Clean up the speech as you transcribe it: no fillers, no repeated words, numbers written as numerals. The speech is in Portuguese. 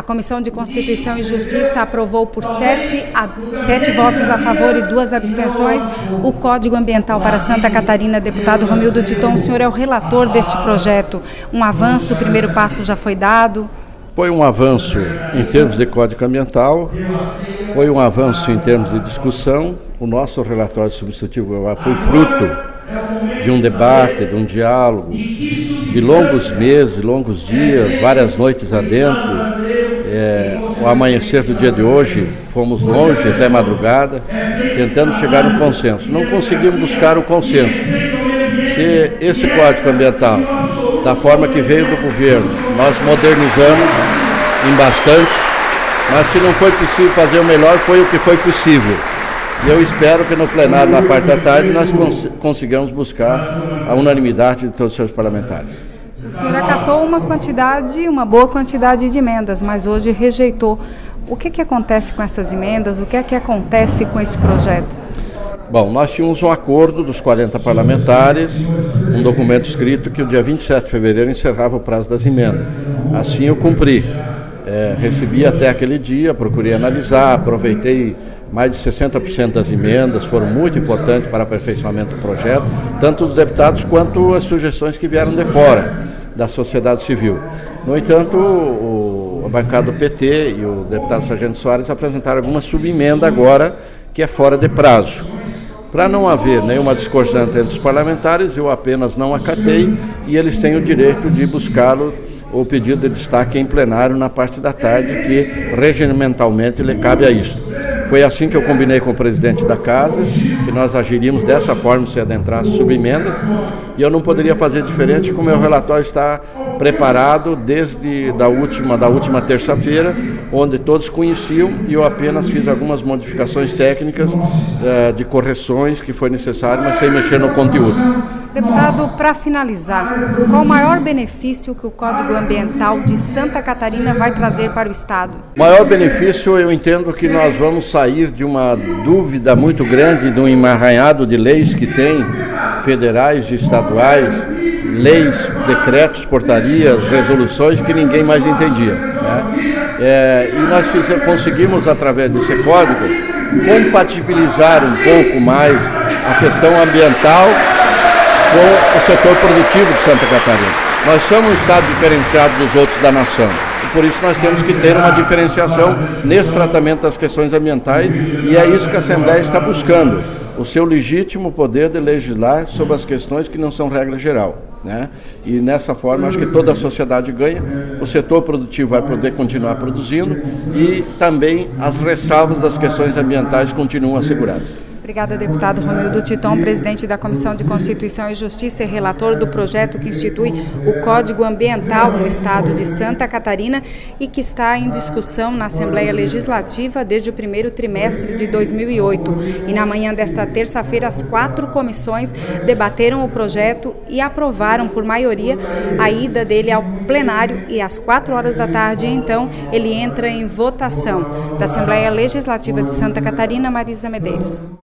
Comissão de Constituição e Justiça aprovou por 7 votos a favor e 2 abstenções o Código Ambiental para Santa Catarina. Deputado Romildo Titon, o senhor é o relator deste projeto. Um avanço, o primeiro passo já foi dado? Foi um avanço em termos de Código Ambiental, foi um avanço em termos de discussão. O nosso relatório substitutivo foi fruto de um debate, de um diálogo, de longos meses, longos dias, várias noites adentro. O amanhecer do dia de hoje, fomos longe até madrugada, tentando chegar a um consenso. Não conseguimos buscar o consenso. Se esse Código Ambiental, da forma que veio do governo, nós modernizamos em bastante, mas se não foi possível fazer o melhor, foi o que foi possível. E eu espero que no plenário, na parte da tarde, nós consigamos buscar a unanimidade de todos os seus parlamentares. O senhor acatou uma boa quantidade de emendas, mas hoje rejeitou. O que acontece com essas emendas? O que acontece com esse projeto? Bom, nós tínhamos um acordo dos 40 parlamentares, um documento escrito que o dia 27 de fevereiro encerrava o prazo das emendas. Assim eu cumpri. Recebi até aquele dia, procurei analisar, aproveitei mais de 60% das emendas, foram muito importantes para o aperfeiçoamento do projeto, tanto os deputados quanto as sugestões que vieram de fora da sociedade civil. No entanto, a bancada do PT e o deputado Sargento Soares apresentaram alguma subemenda agora, que é fora de prazo. Para não haver nenhuma discordância entre os parlamentares, eu apenas não acatei e eles têm o direito de buscá-lo, o pedido de destaque em plenário na parte da tarde, que regimentalmente lhe cabe a isso. Foi assim que eu combinei com o presidente da casa, que nós agiríamos dessa forma se adentrasse subemendas, e eu não poderia fazer diferente, como o meu relatório está preparado desde da última terça-feira, onde todos conheciam, e eu apenas fiz algumas modificações técnicas de correções que foi necessário, mas sem mexer no conteúdo. Deputado, para finalizar, qual o maior benefício que o Código Ambiental de Santa Catarina vai trazer para o Estado? O maior benefício, eu entendo que nós vamos sair de uma dúvida muito grande, de um emaranhado de leis que tem, federais e estaduais, leis, decretos, portarias, resoluções que ninguém mais entendia, né? E nós conseguimos, através desse código, compatibilizar um pouco mais a questão ambiental com o setor produtivo de Santa Catarina. Nós somos um estado diferenciado dos outros da nação. E por isso nós temos que ter uma diferenciação nesse tratamento das questões ambientais, e é isso que a Assembleia está buscando, o seu legítimo poder de legislar sobre as questões que não são regra geral, né? E nessa forma acho que toda a sociedade ganha, o setor produtivo vai poder continuar produzindo e também as ressalvas das questões ambientais continuam asseguradas. Obrigada, deputado Romildo Titon, presidente da Comissão de Constituição e Justiça e relator do projeto que institui o Código Ambiental no Estado de Santa Catarina e que está em discussão na Assembleia Legislativa desde o primeiro trimestre de 2008. E na manhã desta terça-feira, as 4 comissões debateram o projeto e aprovaram por maioria a ida dele ao plenário, e às 4 horas da tarde, então, ele entra em votação. Da Assembleia Legislativa de Santa Catarina, Marisa Medeiros.